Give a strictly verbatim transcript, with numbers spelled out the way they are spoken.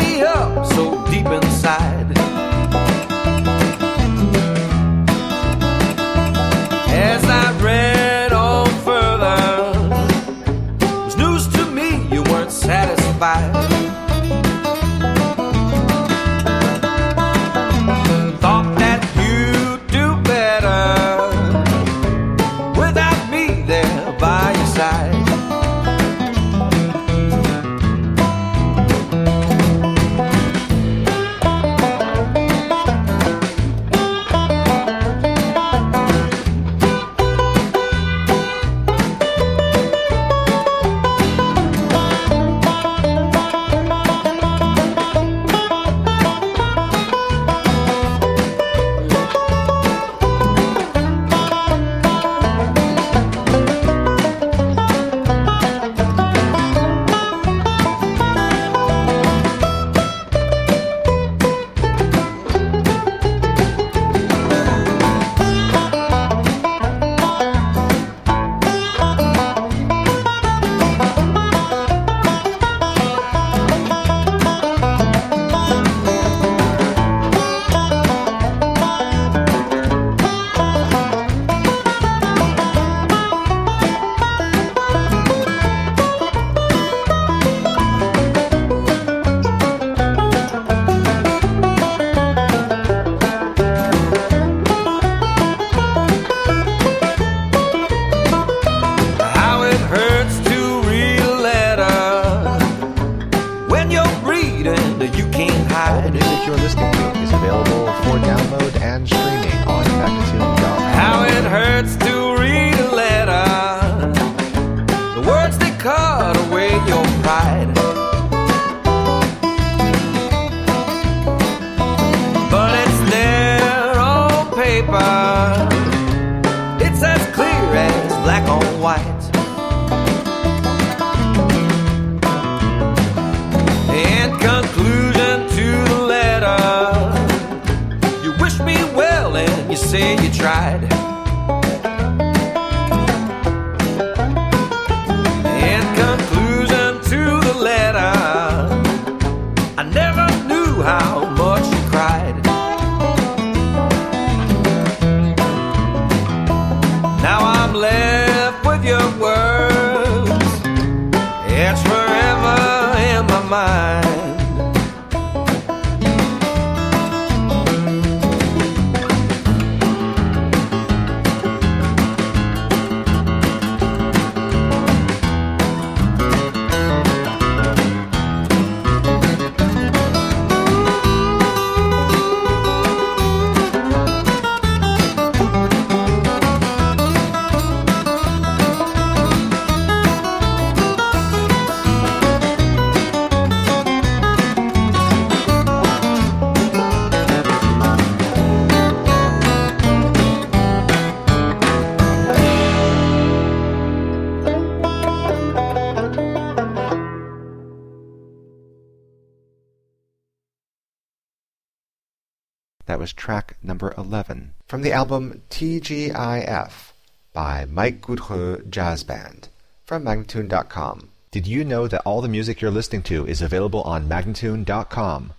me up so deep inside. As I read on further, it was news to me you weren't satisfied. Thought that you'd do better without me there by your side. That was track number eleven from the album T G I F by Mike Goudreau Jazz Band from Magnatune dot com. Did you know that all the music you're listening to is available on Magnatune dot com?